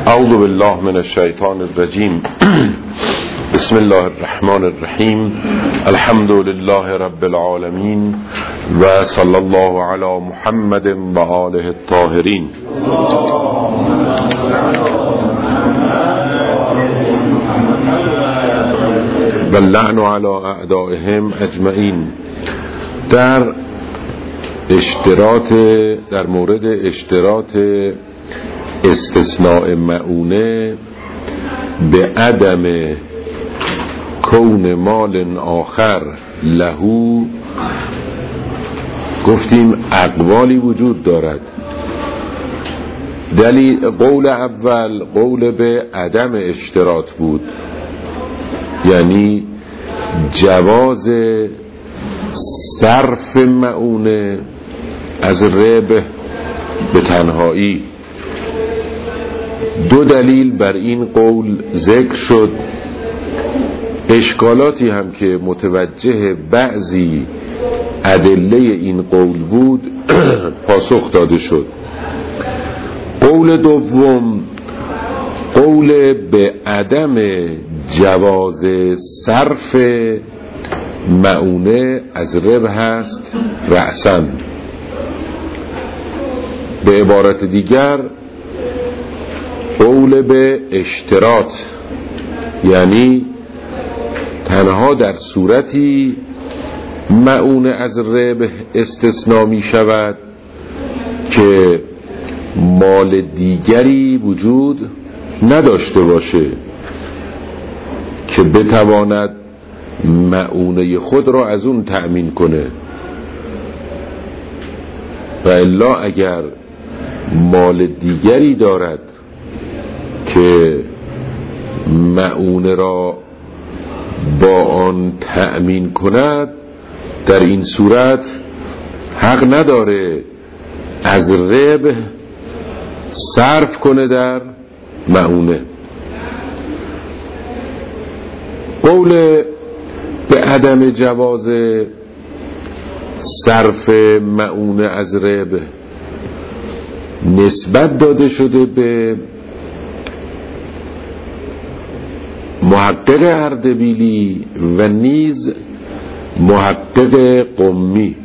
اعوذ بالله من الشیطان الرجیم. بسم الله الرحمن الرحیم. الحمد لله رب العالمین و صلی الله علی محمد و آله الطاهرین. و اللعن علی اعدائهم اجمعین. در مورد اشتراط استثناء مؤونه به عدم کون مال آخر لهو گفتیم اقوالی وجود دارد. دلیل قول اول قول به عدم اشتراط بود، یعنی جواز صرف مؤونه از ربح به تنهایی. دو دلیل بر این قول ذکر شد. اشکالاتی هم که متوجه بعضی ادله این قول بود پاسخ داده شد. قول دوم قول به عدم جواز صرف مؤونه از ربح هست رأساً. به عبارت دیگر قول به اشتراط، یعنی تنها در صورتی مؤونه از ربح استثناء می شود که مال دیگری وجود نداشته باشه که بتواند مؤونه خود را از اون تأمین کنه، و الا اگر مال دیگری دارد که مؤونه را با آن تأمین کند، در این صورت حق نداره از ربح صرف کنه در مؤونه. قول به عدم جواز صرف مؤونه از ربح نسبت داده شده به محقق اردبیلی و نیز محقق قمی.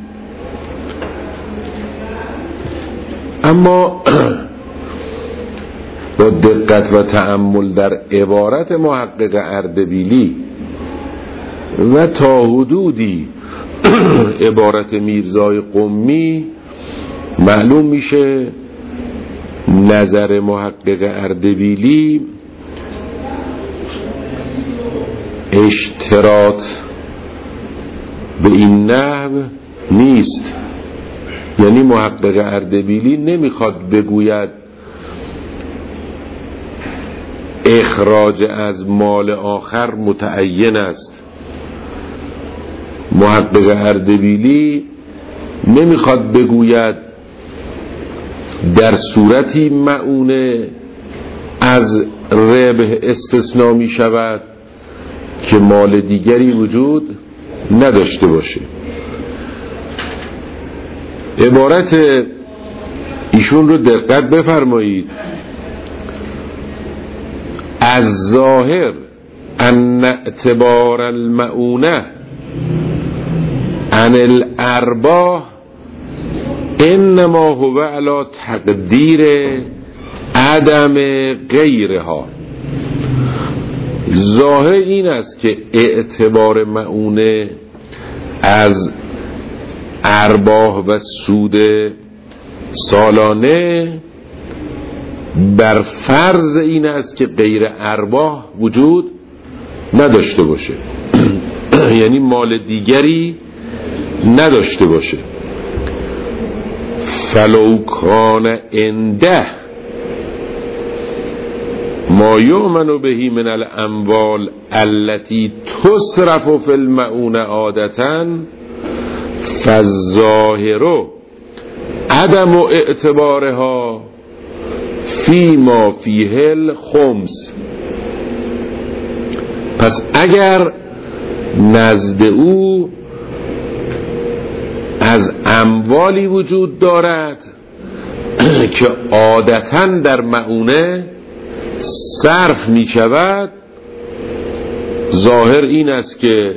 اما با دقت و تأمل در عبارت محقق اردبیلی و تا حدودی عبارت میرزای قمی معلوم میشه نظر محقق اردبیلی اشتراط به این نحو نیست. یعنی محقق اردبیلی نمیخواد بگوید اخراج از مال آخر متعین است. محقق اردبیلی نمیخواد بگوید در صورتی مؤونه از ربح استثناء می شود که مال دیگری وجود نداشته باشه. عبارت ایشون رو دقت بفرمایید. از ظاهر ان اعتبار المؤونه عن الارباح انما هو علی تقدیر عدم غیرها. ظاهر این است که اعتبار مؤونه از ارباح و سود سالانه بر فرض این است که غیر ارباح وجود نداشته باشه، یعنی مال دیگری نداشته باشه. فلو کان عنده ما یؤمن بهی من الاموال التي تصرف في المؤونه عادتا فالظاهر عدم اعتبارها فيما فيه الخمس. پس اگر نزد او از اموالی وجود دارد که عادتاً در مؤونه صرف می شود، ظاهر این است که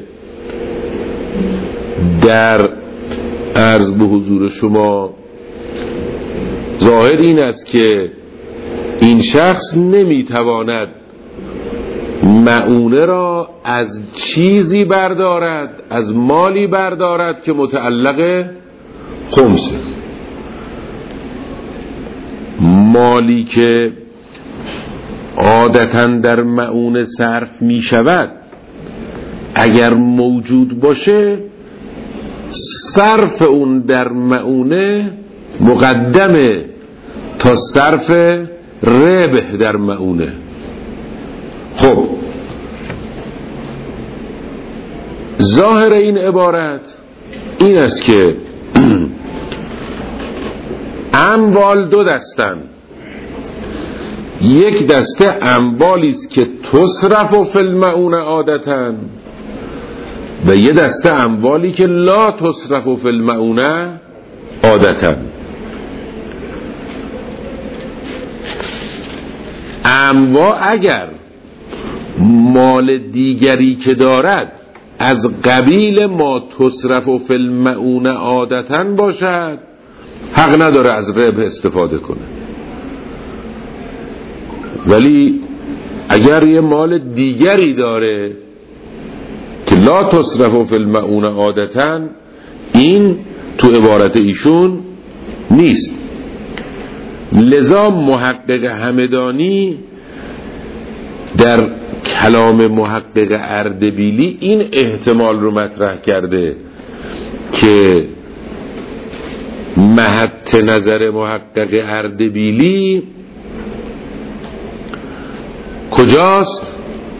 در عرض به حضور شما ظاهر این است که این شخص نمیتواند مؤونه را از چیزی بردارد، از مالی بردارد که متعلق خمسه. مالی که عادتاً در مؤونه صرف می شود اگر موجود باشه، صرف اون در مؤونه مقدمه تا صرف ربح در مؤونه. خب ظاهر این عبارت این است که اموال دو دستن، یک دسته اموالی است که تصرف فی المؤونه عادتاً و یه دسته اموالی که لا تصرف فی المؤونه عادتاً. اموال اگر مال دیگری که دارد از قبیل ما تصرف فی المؤونه عادتاً باشد، حق نداره از ربح استفاده کنه. ولی اگر یه مال دیگری داره که لا تصرف فی المؤونه عادتاً، این تو عبارت ایشون نیست. لذا محقق همدانی در کلام محقق اردبیلی این احتمال رو مطرح کرده که محط نظر محقق اردبیلی کجاست؟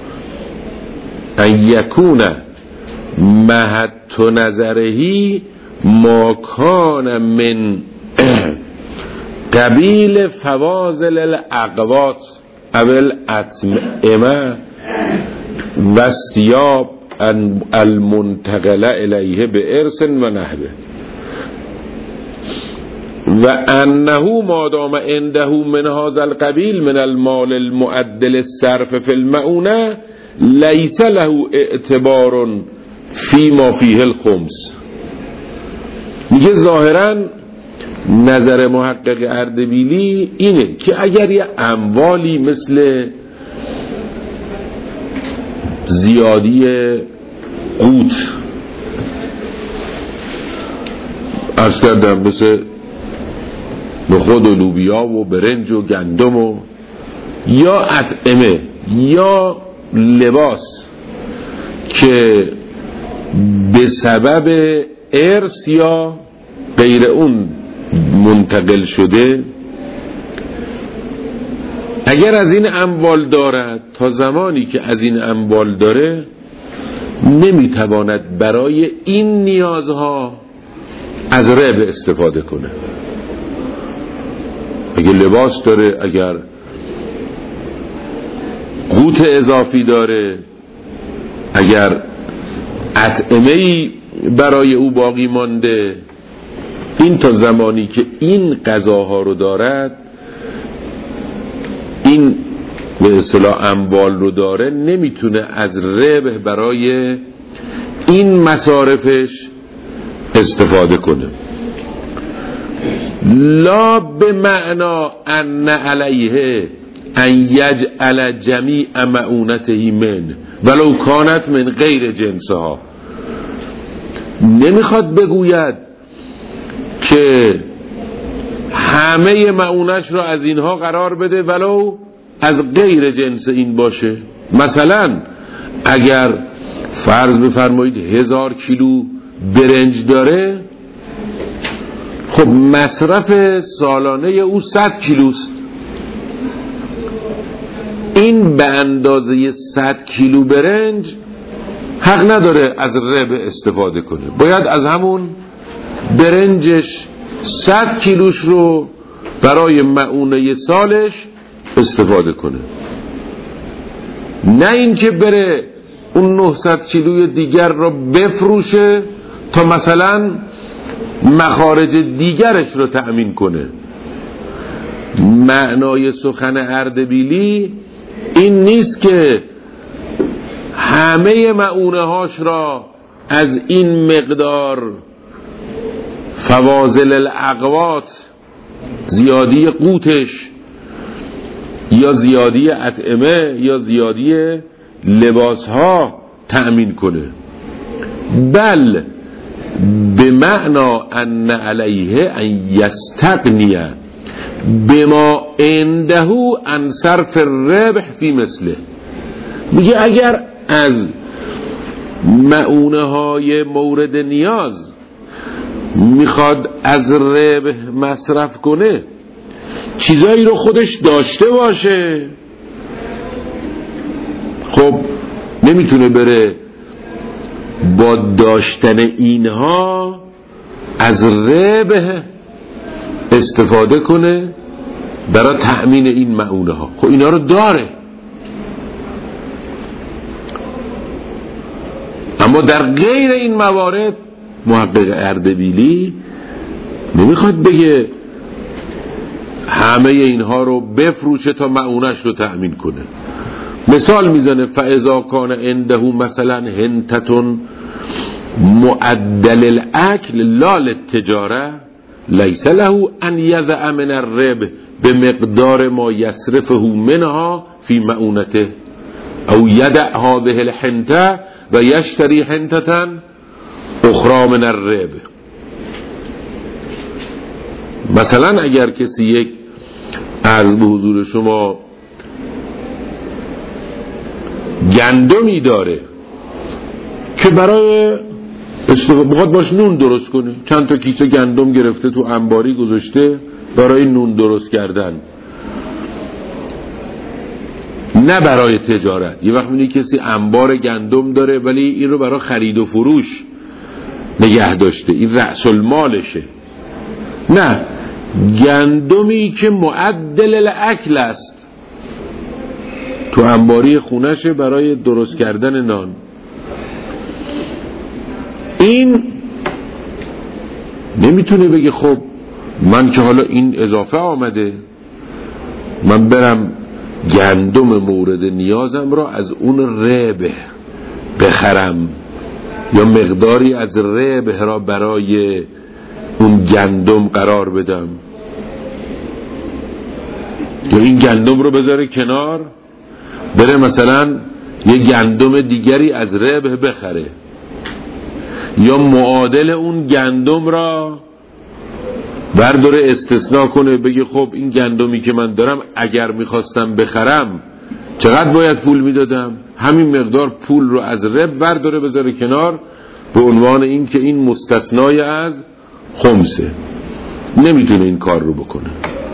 ان یکون محط نظرهی ما کان من قبیل فواضل الاقوات اول اطعمه و ثیاب المنتقله الیه به ارث و نحوه، و انه ما دام عنده من هذا القبیل من المال المعدل الصرف فی المؤونه لیس له اعتبار فیما فیه الخمس. میگه ظاهرا نظر محقق اردبیلی اینه که اگر یه اموالی مثل زیادی قوت، عرض کردم مثل نخود و لوبیا و برنج و گندم و یا اطعمه یا لباس که به سبب ارث یا غیر اون منتقل شده، اگر از این اموال دارد، تا زمانی که از این اموال داره نمیتواند برای این نیازها از ربح استفاده کنه. اگر لباس داره، اگر قوت اضافی داره، اگر اطعمه‌ای برای او باقی مانده، این تا زمانی که این غذاها رو دارد، این به اصطلاح اموال رو داره، نمیتونه از ربح برای این مصارفش استفاده کنه. لا به معنا ان علیه ان یجعل جمیع مؤونته من ولو کانت من غیر جنسها. نمیخواد بگوید که همه مؤونش رو از اینها قرار بده ولو از غیر جنس این باشه. مثلا اگر فرض بفرمایید 1000 کیلو برنج داره، خب مصرف سالانه او 100 کیلوست. این به اندازه 100 کیلو برنج حق نداره از ربح استفاده کنه، باید از همون برنجش 100 کیلوش رو برای مؤونه سالش استفاده کنه، نه اینکه بره اون 900 کیلوی دیگر رو بفروشه تا مثلا مخارج دیگرش رو تأمین کنه. معنای سخن اردبیلی این نیست که همه مؤونه هاش را از این مقدار فواضل الاقوات، زیادی قوتش یا زیادی اطعمه یا زیادی لباس ها تأمین کنه، بل به معنا ان علیه ان یستغنیه بما عنده عن صرف الربح فی مثله. میگه اگر از مؤونه های مورد نیاز میخواد از ربح مصرف کنه، چیزایی رو خودش داشته باشه، خب نمیتونه بره با داشتن اینها از ربح استفاده کنه برای تأمین این مؤونه ها. خب اینا رو داره، اما در غیر این موارد محقق اردبیلی نمیخواد بگه همه اینها رو بفروشه تا مؤونش رو تأمین کنه. مثال میزنه فاذا کان عنده مثلا هنتتون معدل الاکل لا للتجاره لیس له ان یضع من الربح بمقدار ما یصرفه منها فی مؤونته او یدع هذه الحنته و یشتری حنتة اخرى من الربح. مثلا اگر کسی یک عرض به حضور شما گندمی داره که برای بخواد باش نون درست کنه، چند تا کیسه گندم گرفته تو انباری گذاشته برای نون درست کردن، نه برای تجارت. یه وقت می‌بینی کسی انبار گندم داره ولی این رو برای خرید و فروش نگه داشته، این رأس المالشه. نه، گندمی که معدل الاکل است تو انباری خونشه برای درست کردن نان، این نمیتونه بگه خب من که حالا این اضافه آمده من برم گندم مورد نیازم را از اون ربح بخرم یا مقداری از ربح را برای اون گندم قرار بدم، یا این گندم رو بذاره کنار بره مثلا یه گندم دیگری از ربح بخره، یا معادل اون گندم را برداره استثناء کنه بگه خب این گندمی که من دارم اگر میخواستم بخرم چقدر باید پول میدادم، همین مقدار پول رو از ربح برداره بذاره کنار به عنوان این که این مستثنای از خمسه. نمیتونه این کار رو بکنه.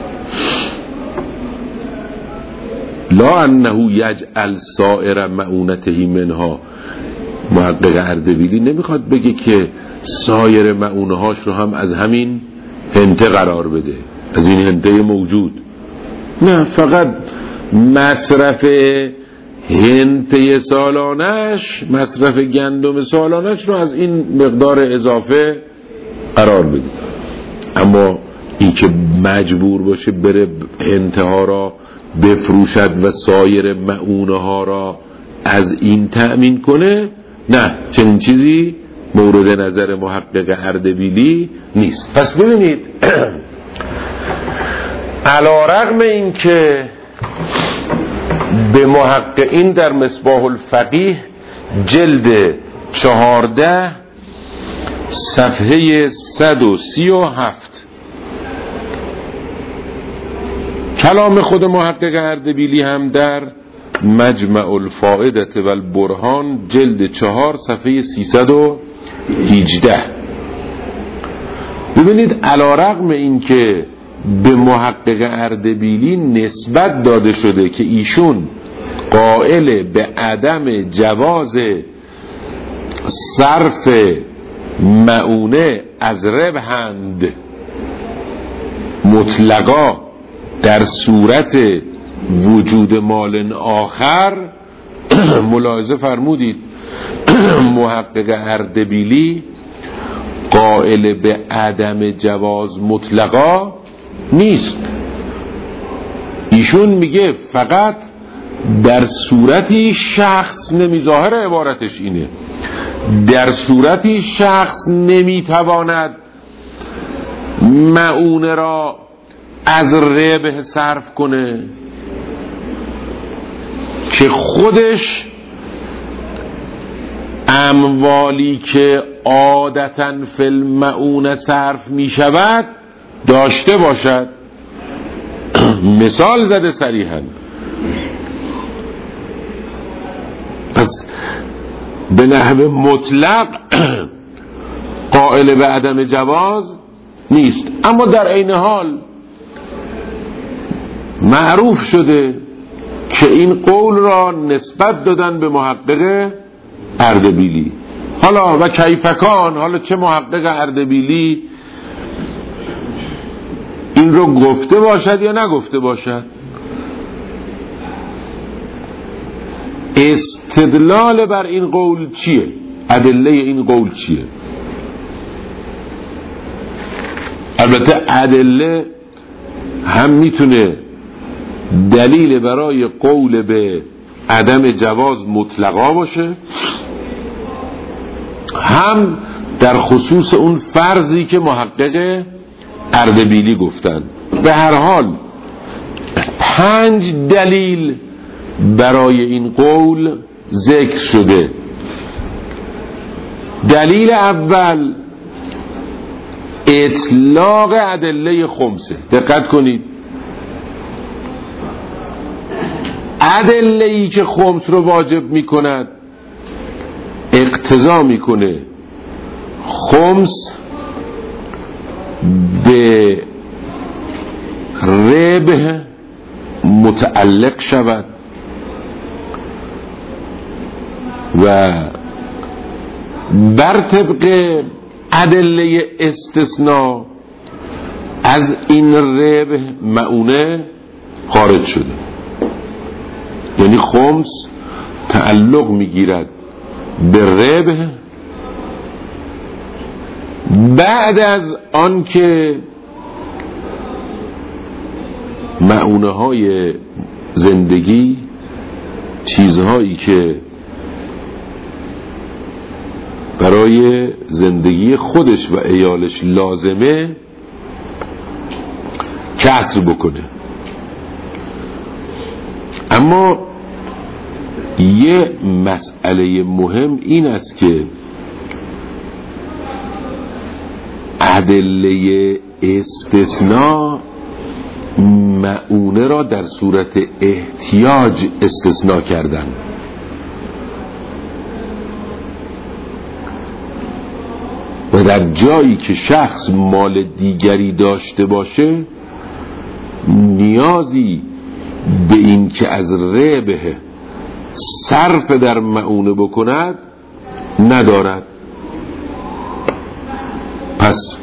لا انه یجعل سائر مؤونته منها. محقق اردبیلی نمیخواد بگه که سایر مؤونهاش رو هم از همین هنته قرار بده، از این هنته موجود، نه، فقط مصرف هنته سالانش، مصرف گندم سالانش رو از این مقدار اضافه قرار بده. اما این که مجبور باشه بره هنته ها را بفروشد و سایر مؤونه ها را از این تأمین کنه، نه، چنین چیزی مورد نظر محقق اردبیلی نیست. پس ببینید علی‌رغم این که به محققین در مصباح الفقیه جلد 14 صفحه 137 کلام خود محقق اردبیلی هم در مجمع الفائده و البرهان جلد 4 صفحه 318 ببینید علی‌رغم این که به محقق اردبیلی نسبت داده شده که ایشون قائل به عدم جواز صرف مؤونه از ربحند مطلقا در صورت وجود مال آخر، ملاحظه فرمودید محقق اردبیلی قائل به عدم جواز مطلقا نیست. ایشون میگه فقط در صورتی شخص ظاهر عبارتش اینه، در صورتی شخص نمیتواند مؤونه را از ربح صرف کنه که خودش اموالی که عادتاً فی المؤونه صرف می شود داشته باشد. مثال زده صریحاً. پس به نحو مطلق قائل به عدم جواز نیست، اما در عین حال معروف شده که این قول را نسبت دادن به محقق اردبیلی. حالا و کیفکان، حالا چه محقق اردبیلی این رو گفته باشد یا نگفته باشد، استدلال بر این قول چیه؟ ادله این قول چیه؟ البته ادله هم میتونه دلیل برای قول به عدم جواز مطلقا باشه، هم در خصوص اون فرضی که محقق اردبیلی گفتن. به هر حال 5 دلیل برای این قول ذکر شده. دلیل اول اطلاق ادله خمسه. دقت کنید، ادله‌ای که خمس رو واجب میکند اقتضا میکنه خمس به ربح متعلق شود و بر طبق ادله استثناء از این ربح مؤونه خارج شده. یعنی خمس تعلق میگیرد به ربح بعد از آن که مؤونه های زندگی، چیزهایی که برای زندگی خودش و عیالش لازمه کسر بکنه. اما یه مسئله مهم این است که ادله استثناء مؤونه را در صورت احتیاج استثناء کردن. و در جایی که شخص مال دیگری داشته باشه نیازی به این که از ربح صرف در مؤونه بکند ندارد، پس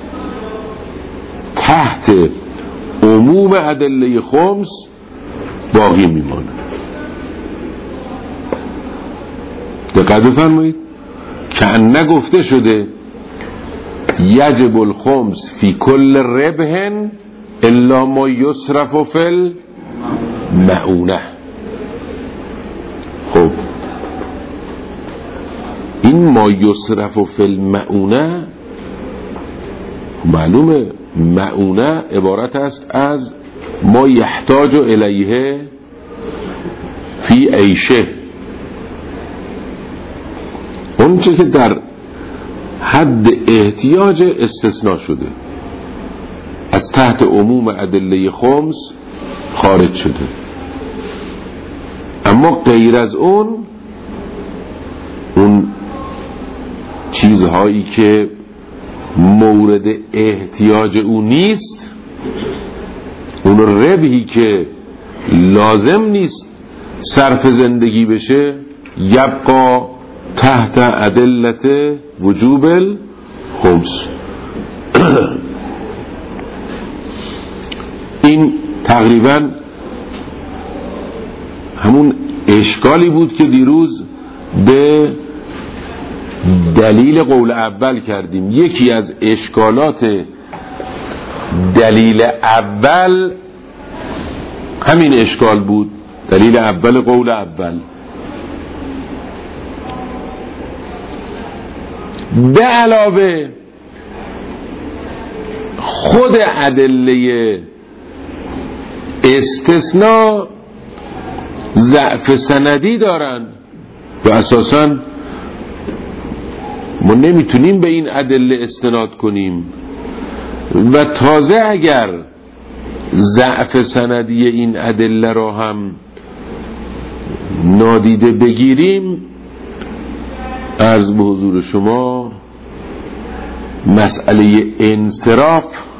تحت عموم ادله خمس باقی میماند. دقت بفرمایید که ان نگفته شده یجب الخمس فی کل ربح الا ما یصرف فی المؤونه. خب این ما یصرف فی المؤونه معلومه مؤونه عبارت است از ما یحتاج الیه فی عیشه، اون چه که در حد احتیاج استثناء شده از تحت عموم ادله خمس خارج شده. اما غیر از اون چیزهایی که مورد احتیاج او نیست، اون ربحی که لازم نیست صرف زندگی بشه، یبقا تحت ادلت وجوب الخمس. این تقریبا همون اشکالی بود که دیروز به دلیل قول اول کردیم. یکی از اشکالات دلیل اول همین اشکال بود دلیل اول قول اول. به علاوه خود ادله استثناء ضعف سندی دارن و اساساً ما نمیتونیم به این ادله استناد کنیم و تازه اگر ضعف سندی این ادله را هم نادیده بگیریم، عرض به حضور شما مسئله انصراف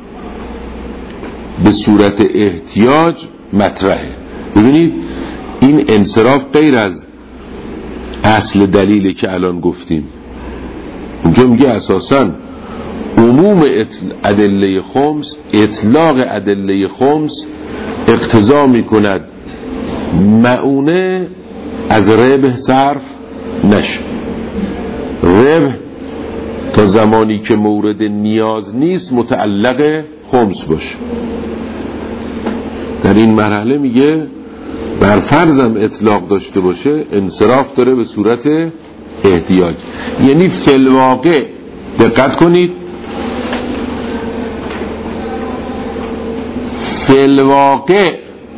به صورت احتیاج مطرحه. ببینید این انصراف غیر از اصل دلیلی که الان گفتیم. اونجا میگه اساساً عموم ادله خمس، اطلاق ادله خمس اقتضا میکند مؤونه از ربح صرف نشه. ربح تا زمانی که مورد نیاز نیست متعلق خمس باشه. در این مرحله میگه بر فرضم اطلاق داشته باشه انصراف داره به صورت احتیاج. یعنی فی الواقع دقت کنید، فی الواقع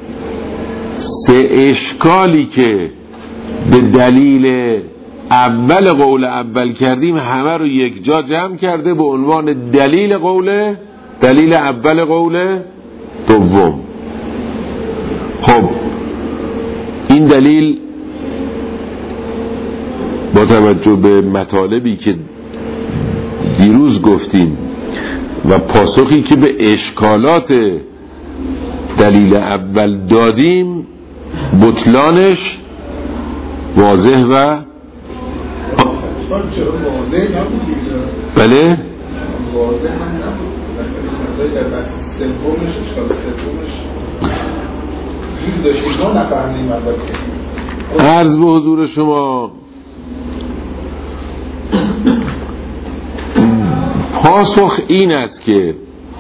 سه اشکالی که به دلیل اول قول اول کردیم همه رو یک جا جمع کرده به عنوان دلیل اول قول دوم. خب این دلیل با توجه به مطالبی که دیروز گفتیم و پاسخی که به اشکالات دلیل اول دادیم بطلانش واضح و بله عرض به حضور شما پاسخ این است که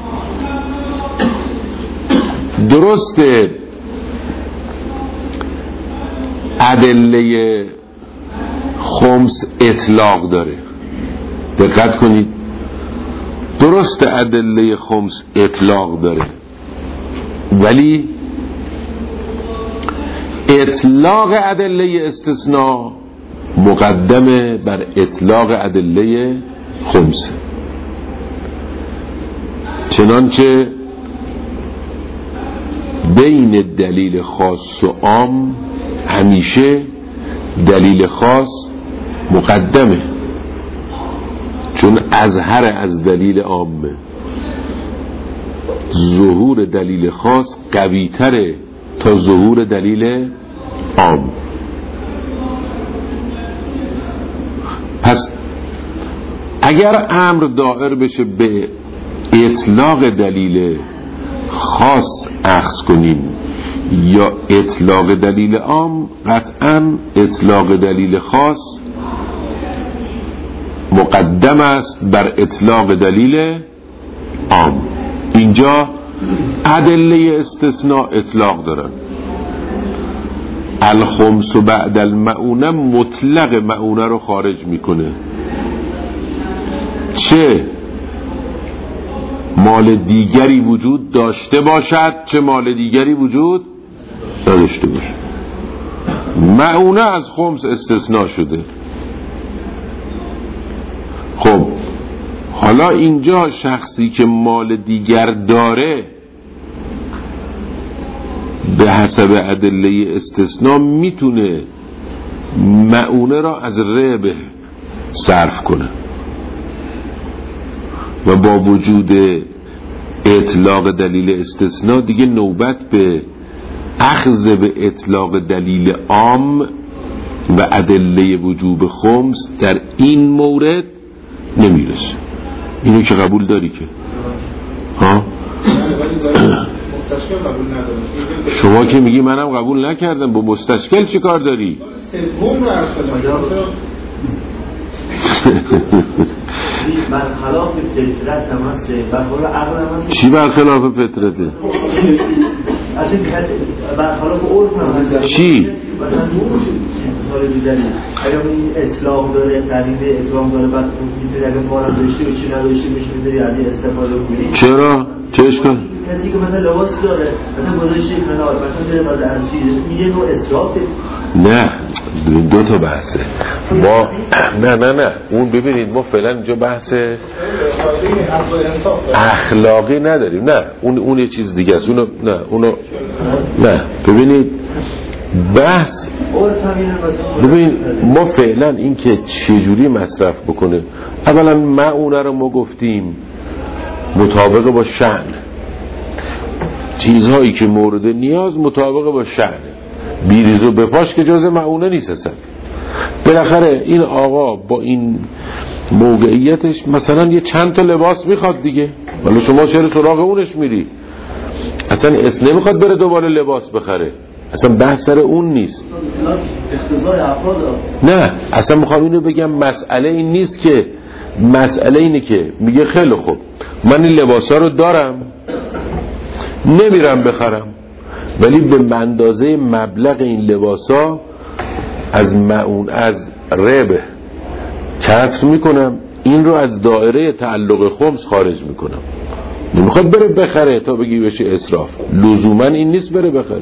درسته ادله خمس اطلاق داره، دقت کنید، درسته ادله خمس اطلاق داره، ولی اطلاق ادله استثناء مقدمه بر اطلاق ادله خمس. چنانچه بین دلیل خاص و عام همیشه دلیل خاص مقدمه، چون اظهر از دلیل عامه. ظهور دلیل خاص قوی تره تا ظهور دلیل عام. پس اگر امر دائر بشه به اطلاق دلیل خاص اخذ کنیم یا اطلاق دلیل عام، قطعا اطلاق دلیل خاص مقدم است بر اطلاق دلیل عام. اینجا ادله استثناء اطلاق دارن. الخمس و بعد المعونه مطلق معونه رو خارج میکنه، چه مال دیگری وجود داشته باشد چه مال دیگری وجود نداشته باشد. معونه از خمس استثناء شده. خب حالا اینجا شخصی که مال دیگر داره به حسب ادله استثناء میتونه معونه را از ربح صرف کنه و با وجود اطلاق دلیل استثناء دیگه نوبت به اخذ به اطلاق دلیل عام و ادله وجوب خمس در این مورد نمیرسه. اینو که قبول داری که ها؟ شما که میگی منم قبول نکردم، با مستشکل چی کار داری؟ برخلاف فطرت هم هسته، برخلاف عقل هم هسته. چی برخلاف فطرته؟ از این جهت حالا به عرف هم چی؟ مثلا مثال دیگری اگر این اطلاق داره قریبه اطلاق داره بعد میتونی اگر مارم داشتی و چی نداشتی میشه میتونی از این استفاده کنی. چرا؟ چه اشکال؟ کسی که مثلا لباس داره مثلا گذاشتی کنار مثلا داره بعد ارشید میگه نوع اسرافه. نه دو تا بحثه ما نه اون ببینید ما فعلا اینجا بحث اخلاقی نداریم. نه اون یه چیز دیگه است. اونو نه ببینید بحث ببین ما فعلا این که چجوری مصرف بکنه. اولا معونه رو ما گفتیم مطابق با شأن، چیزهایی که مورد نیاز مطابق با شأن، بیریز و بپاش که جز معونه نیست اصلا. بالاخره این آقا با این موقعیتش مثلا یه چند تا لباس میخواد دیگه، ولی شما چرا سراغ اونش میری؟ اصلا نمیخواد بره دوباره لباس بخره، اصلا بحث سر اون نیست. نه اصلا میخوام اینو بگم مسئله این نیست که، مسئله اینه که میگه خیلی خوب من این لباسا رو دارم نمیرم بخرم، ولی به اندازه مبلغ این لباسا از معون از ربح کسر میکنم، این رو از دایره تعلق خمس خارج میکنم. نمیخواد بره بخره تا بگی بشه اسراف، لزوما این نیست بره بخره.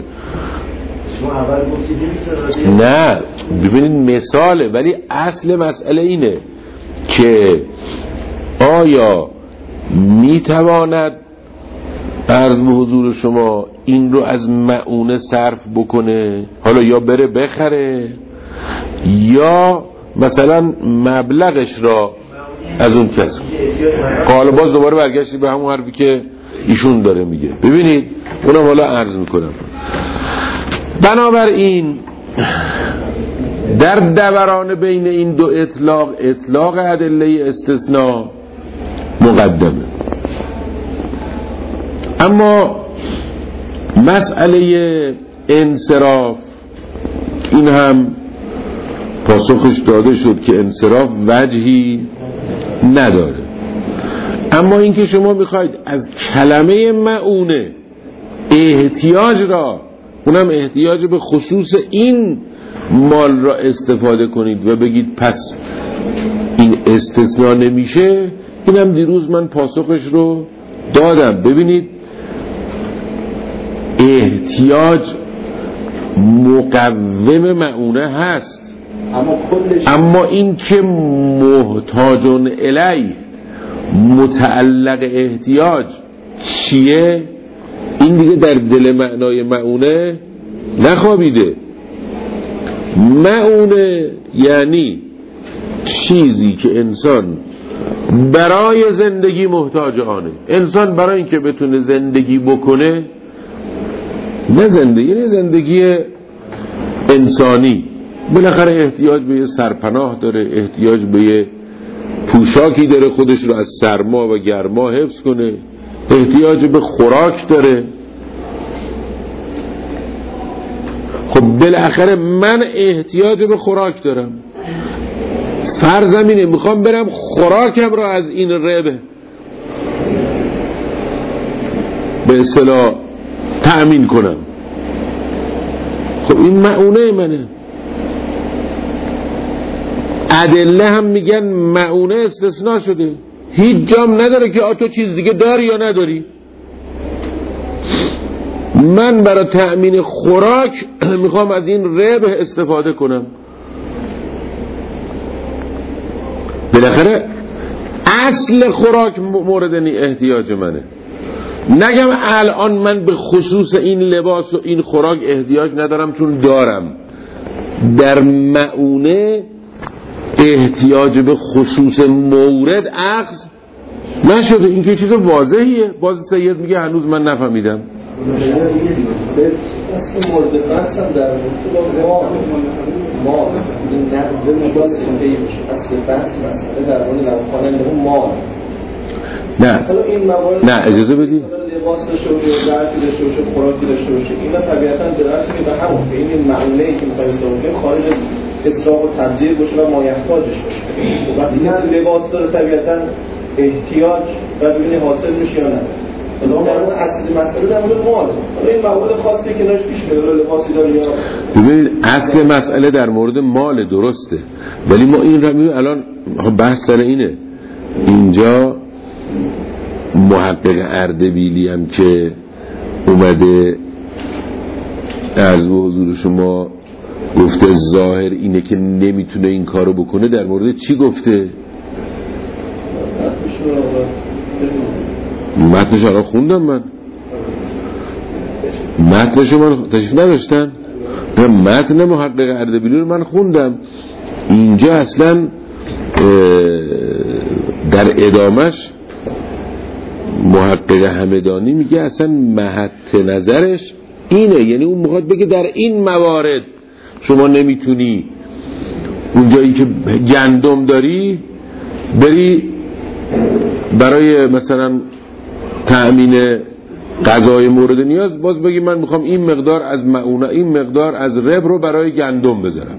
نه ببینید مثاله، ولی اصل مسئله اینه که آیا میتواند عرض به حضور شما این رو از معونه صرف بکنه، حالا یا بره بخره یا مثلا مبلغش را از اون کسب. حالا باز دوباره برگشتی به همون حرفی که ایشون داره میگه. ببینید اونم حالا عرض میکنم. بنابراین در دوران بین این دو اطلاق ادله استثناء مقدمه. اما مسئله انصراف این هم پاسخش داده شد که انصراف وجهی نداره. اما اینکه شما میخواید از کلمه معونه احتیاج را، اونم احتیاج به خصوص این مال را استفاده کنید و بگید پس این استثناء نمیشه، اینم دیروز من پاسخش رو دادم. ببینید احتیاج مقوم معونه هست، اما این که محتاجون الیه متعلق احتیاج چیه، این دیگه در دل معنای معونه نخوابیده. معونه یعنی چیزی که انسان برای زندگی محتاج آنه. انسان برای اینکه بتونه زندگی بکنه، نه زندگی انسانی، بالاخره احتیاج به یه سرپناه داره، احتیاج به یه پوشاکی داره خودش رو از سرما و گرما حفظ کنه، احتیاج به خوراک داره. خب بالاخره من احتیاج به خوراک دارم، فرضم اینه میخوام برم خوراکم رو از این ربح به اصطلاح تأمین کنم. خب این معونه منه. ادله هم میگن معونه استثناء شده، هیچ جام نداره که تو چیز دیگه داری یا نداری. من برای تأمین خوراک میخوام از این ربح استفاده کنم. بالاخره اصل خوراک مورد احتیاج منه. نگم الان من به خصوص این لباس و این خوراک احتیاج ندارم چون دارم. در معونه احتیاج به خصوص مورد اخذ نشده. این که چیز واضحیه. باز سید میگه هنوز من نفهمیدم. اصل مورد بحث هم در ما این نقض مباس اصل بحث مسئله در مورد لبخانه نمون ما نه اجازه بدید لباس داشته باشه، درکی داشته باشه، خوراکی داشته باشه، اینا طبیعتاً درستی به همون که این معنیه که می‌خوایم استفاده خارج اسراف و تبذیر باشه و مایحتاجش باشه. وقتی که لباس داره طبیعتاً احتیاج و ببینی حاصل میشه یا نه. از اون مورد اصلی مسئله در مورد ماله. حالا این موارد خاصی که ناش پیش میاد لباسی داره یا ببینید اصل مسئله در مورد مال درسته، ولی ما این رو میبینیم الان بحث سر اینه. اینجا محقق اردبیلی هم که اومده عرض به حضور شما گفته ظاهر اینه که نمیتونه این کارو بکنه، در مورد چی گفته؟ متنش رو خوندم من. متنش من تشریف نداشتن؟ نه، متن محقق اردبیلی رو من خوندم. اینجا اصلا در ادامش محقق همدانی میگه اصلا محط نظرش اینه، یعنی اون میخواد بگه در این موارد شما نمیتونی اون جایی که گندم داری بری برای مثلا تأمین غذای مورد نیاز باز بگی من میخوام این مقدار از معونه، این مقدار از رب رو برای گندم بذارم.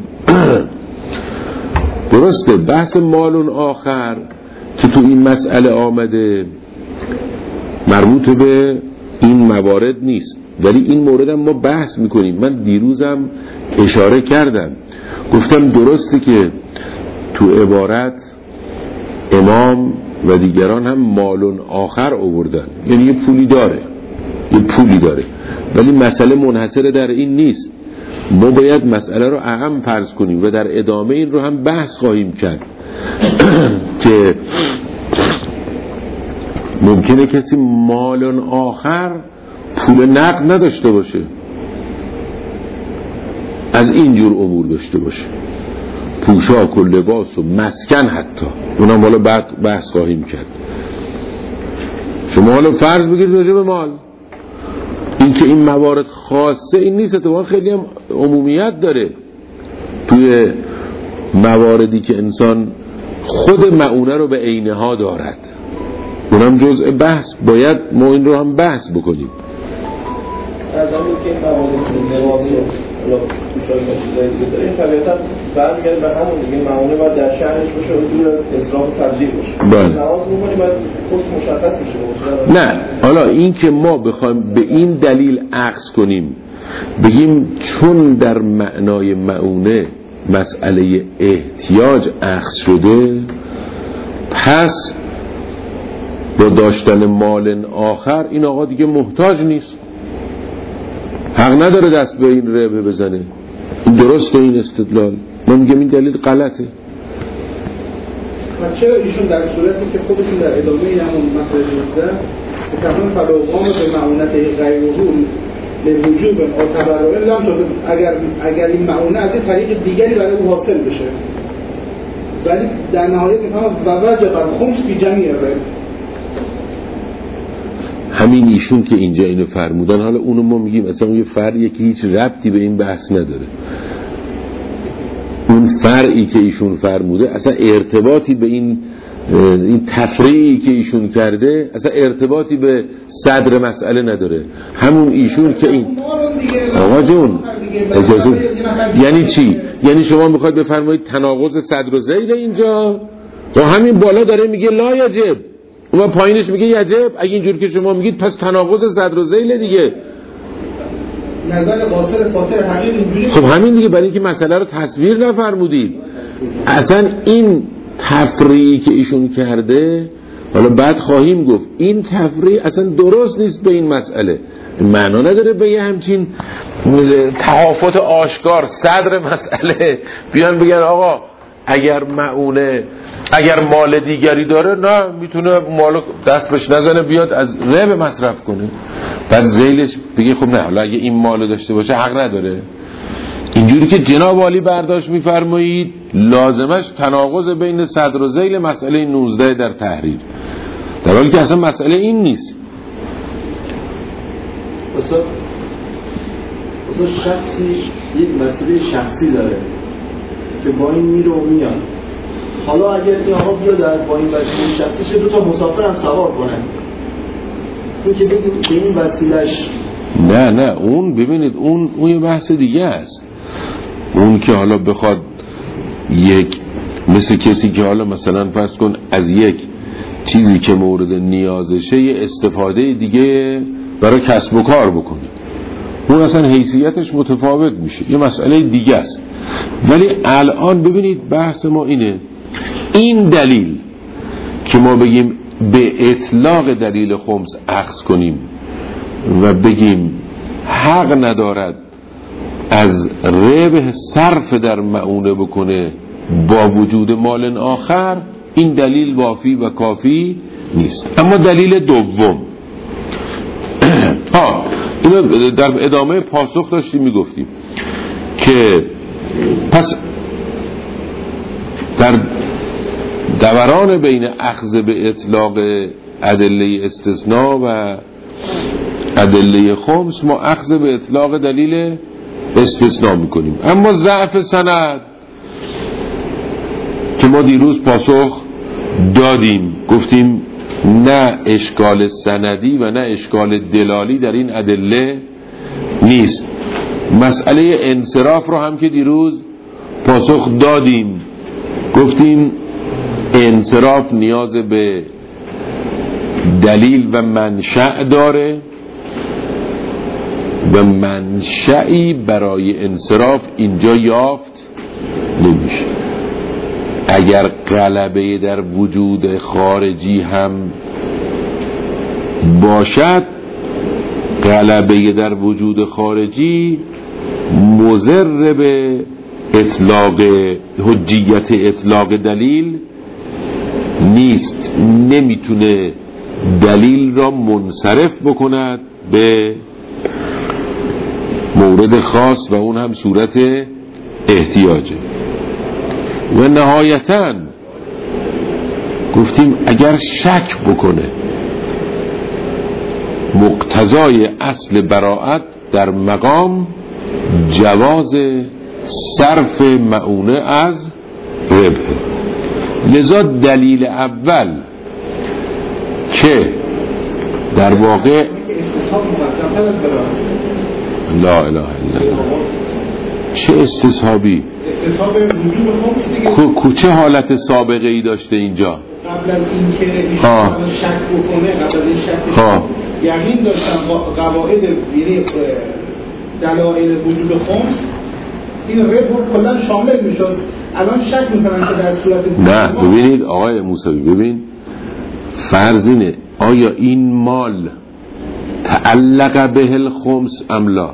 درسته بحث مالون آخر که تو این مسئله آمده مربوط به این موارد نیست، ولی این مورد هم ما بحث میکنیم. من دیروزم اشاره کردم، گفتم درسته که تو عبارت امام و دیگران هم مالون آخر آوردن، یعنی یه پولی داره، ولی مسئله منحصر در این نیست. ما باید مسئله رو اعم فرض کنیم و در ادامه این رو هم بحث خواهیم کرد که ممکنه کسی مالون آخر پول نقد نداشته باشه، از اینجور امور داشته باشه، پوشاک و لباس و مسکن حتی، اونم حالا بعد بحث خواهیم کرد. شما حالا فرض بگیرید راجع به مال، این که این موارد خاصه این نیست، اتفاقا خیلی هم عمومیت داره توی مواردی که انسان خود معونه رو به عینها دارد، اونم جزء بحث، باید ما این رو هم بحث بکنیم. از همین که این موارد لباسی و پوشاک چیزایی دیگه داره، این طبیعتا برمیگرده به همون دیگه، معونه باید در شأنش باشه و دور از اسراف و تبذیر باشه. نماز می‌خونیم باید خود مشخص بشه. نه، حالا این که ما بخوایم به این دلیل عکس کنیم بگیم چون در معنای معونه مسئله احتیاج عکس شده، پس با داشتن مال آخر این آقا دیگه محتاج نیست، حق نداره دست به این ربه بزنه. این درسته این استدلال؟ من میگم این دلیل غلطه. و چرا ایشون در صورتی که خودشون در ادامه همون مطلب گفتن که تمام فراغام به معونت غیرهون لوجوب او تبرع لم اگر این معونه از طریق دیگری برای او حاصل بشه، ولی در نهایت میفهمم و وجب الخمس فی جمیع الربح. همین ایشون که اینجا اینو فرمودن، حالا اونو ما میگیم اصلا یه فرعیه که هیچ ربطی به این بحث نداره. اون فرعی که ایشون فرموده اصلا ارتباطی به این تفریعی که ایشون کرده اصلا ارتباطی به صدر مسئله نداره. همون ایشون که این آقا جون اجازه، یعنی چی؟ یعنی شما میخواید بفرمایید تناقض صدر و ذیل اینجا؟ و همین بالا داره میگه لا یجب، اون پایینش میگه یجب. اگه اینجور که شما میگید پس تناقض صدر و ذیل دیگه. نظر قاطر فاطر حقیق اینجوری. خب همین دیگه، برای اینکه مسئله رو تصویر نفرمودید. اصلا این تفریعی که ایشون کرده، حالا بعد خواهیم گفت این تفریع اصلا درست نیست به این مسئله، معنا نداره به یه همچین تهافت آشکار صدر مسئله بیان بگن آقا اگر معونه اگر مال دیگری داره نه میتونه مال دست بهش نزنه بیاد از رب مصرف کنه، بعد ذیلش بگه خب نه حالا اگه این مال داشته باشه حق نداره. اینجوری که جناب عالی برداشت میفرمایید لازمش تناقض بین صدر و ذیل مسئله 19 در تحریر، در حالی که اصلا مسئله این نیست. اصلا شخصی یک مسئله شخصی داره که با این میره و میاد، حالا اگر این آقا بیاد از با این وسیله شخصی که 2 تا مسافر هم سوار کنن، این که بگیم به این وسیلش نه اون ببینید اون یه بحث دیگه است. اون که حالا بخواد یک مثل کسی که حالا مثلا فرض کن از یک چیزی که مورد نیازشه یه استفاده دیگه برای کسب و کار بکنیم، اون اصلا حیثیتش متفاوت میشه، یه مسئله دیگه است. ولی الان ببینید بحث ما اینه، این دلیل که ما بگیم به اطلاق دلیل خمس اخذ کنیم و بگیم حق ندارد از ربح صرف در مؤونه بکنه با وجود مال آخر، این دلیل وافی و کافی نیست. اما دلیل دوم اینو در ادامه پاسخ داشتیم میگفتیم که پس در دوران بین اخذ به اطلاق ادله استثناء و ادله خمس ما اخذ به اطلاق دلیل استثناء میکنیم. اما ضعف سند که ما دیروز پاسخ دادیم، گفتیم نه اشکال سندی و نه اشکال دلالی در این ادله نیست. مسئله انصراف رو هم که دیروز پاسخ دادیم، گفتیم انصراف نیاز به دلیل و منشأ داره و منشأی برای انصراف اینجا یافت نمیشه. اگر غلبه در وجود خارجی هم باشد، غلبه در وجود خارجی مضر به اطلاق حجیت اطلاق دلیل نیست، نمیتونه دلیل را منصرف بکند به مورد خاص و اون هم صورت احتیاجه. و نهایتاً گفتیم اگر شک بکنه مقتضای اصل براءت در مقام جواز صرف مؤونه از ربح. لذا دلیل اول که در واقع لا اله الا الله، چه استصحابی، چه حالت سابقه ای داشته اینجا؟ قبل از اینکه ایشون شک بکنه، قبل از این شک یقین داشتن قواعد دلایل وجود خمس این ربح کلا شامل میشد، الان شک میکنن که در صورت نه. ببینید آقای موسوی، ببین فرض اینه آیا این مال تعلق به الخمس ام لا؟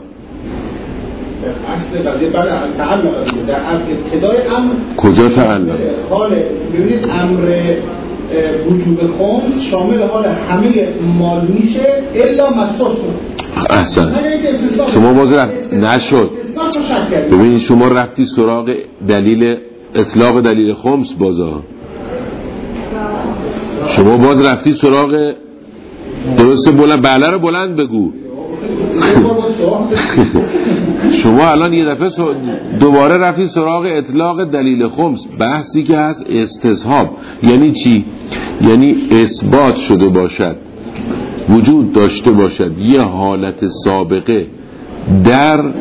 اصل قضیه بله تعلق در ابتدای امر کجا تعلق؟ حال ببینید امر وجود خمس شامل حال همه مال میشه الا مصرف. احسن. شما باز نشد. ببینید شما رفتی سراغ دلیل اطلاق دلیل خمس بازا، شما باز رفتی سراغ درست بلند، بله رو بلند بگو. شما الان یه دفعه دوباره رفتی سراغ اطلاق دلیل خمس. بحثی که هست استصحاب یعنی چی؟ یعنی اثبات شده باشد، وجود داشته باشد یه حالت سابقه در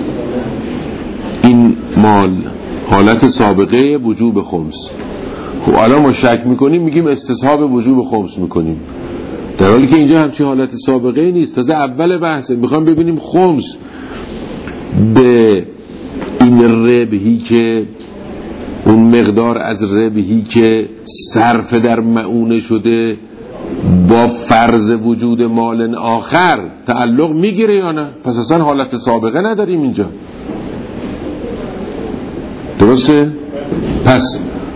این مال، حالت سابقه وجوب خمس. خب الان ما شک میکنیم میگیم استصحاب وجوب خمس میکنیم، در حالی که اینجا همچین حالت سابقه نیست. تازه اول بحثه، میخوام ببینیم خمس به این ربحی که اون مقدار از ربحی که صرف در مؤونه شده با فرض وجود مال آخر تعلق میگیره یا نه. پس اصلا حالت سابقه نداریم اینجا، درسته؟ پس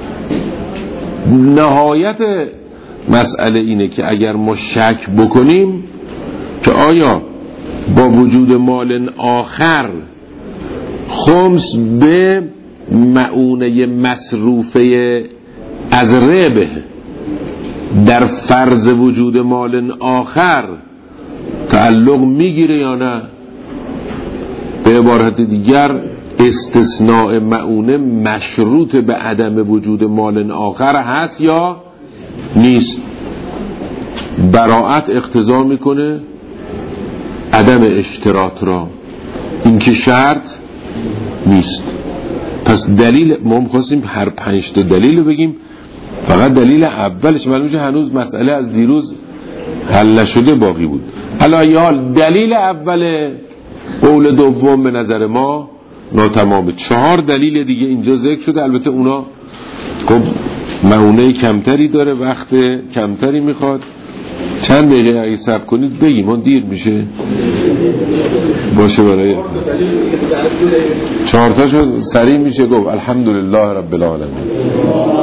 نهایت مسئله اینه که اگر ما شک بکنیم که آیا با وجود مال آخر خمس به مؤونه مصروفه از ربح در فرض وجود مال آخر تعلق میگیره یا نه. به عبارت دیگر استثناء مؤونه مشروط به عدم وجود مال آخر هست یا نیست. براءت اقتضا میکنه عدم اشتراط را، این که شرط نیست. پس دلیل ما می‌خواستیم هر 5 تا دلیل رو بگیم فقط دلیل اولش معلومه که هنوز مسئله از دیروز حل نشده باقی بود. حالا دلیل اول قول دوم به نظر ما ناتمامه. 4 دلیل دیگه اینجا ذکر شده، البته اونا خب معونه کمتری داره، وقت کمتری میخواد. چند دقیقه اگه صبر کنید بگیم، اون دیر میشه باشه. برای 4 تاشو سریع میشه گفت الحمدلله رب العالمین.